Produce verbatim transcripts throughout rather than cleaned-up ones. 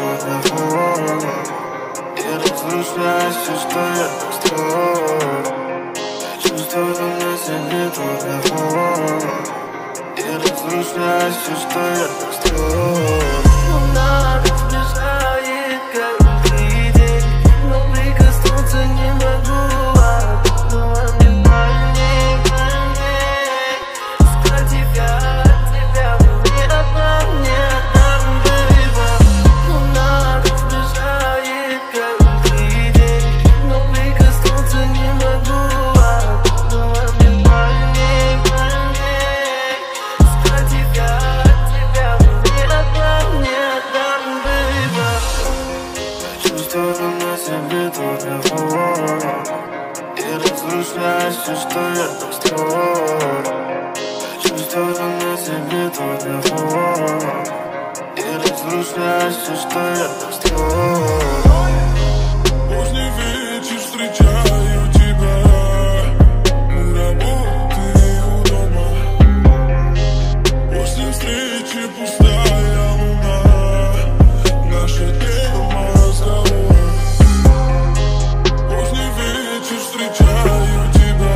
твоего. И разрушаю все, что я построил. Я чувствую на себе твоего. И разрушаю все, что я построил. Луна приближает каждый день, но прикоснуться не могу. Одного внимания, внимания. Искать тебя, тебя мне одна, мне одна, baby. Луна приближает каждый день, но прикоснуться не могу. Одного внимания, внимания. Искать тебя, тебя мне одна, мне одна, baby. Я чувствую на себе твоего. И разрушаю все, что я построил. Я чувствую на себе твоего. И разрушаю все, что я построил. Поздний вечер, встречаю тебя на работе и у дома. После встречи пустая луна, наша тема разговора. Поздний вечер, встречаю тебя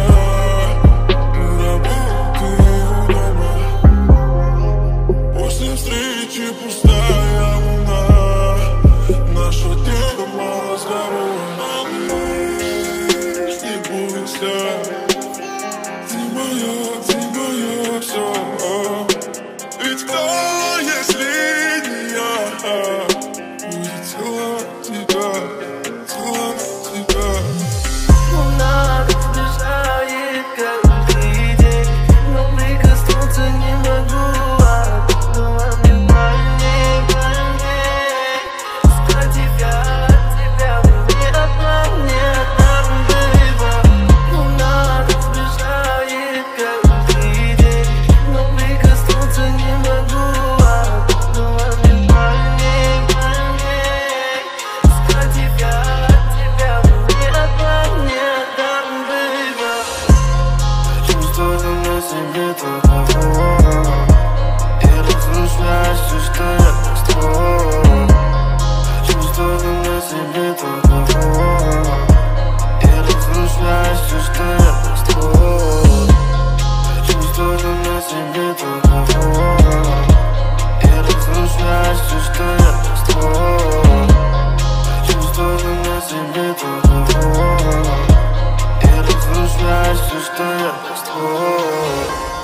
на работе и у дома. После встречи пустая луна, наша тема разговора. Не бойся, ты моя, ты моя все. Ведь кто, если не я, будет целовать тебя, целовать тебя. Луна приближает каждый день, но прикоснуться не могу. Одного внимания, внимания. Искать тебя, тебя мне одна, мне одна, baby. Луна приближает каждый день, но прикоснуться не могу. Одного внимания, внимания. Искать тебя, тебя мне одна, мне одна, baby. Я чувствую на себе твоего. И разрушаю все, что я построил. Я чувствую на себе твоего. И разрушаю все, что я построил. Я чувствую на себе твоего. И разрушаю все, что я построил. Я чувствую на себе твоего. И разрушаю все, что я построил.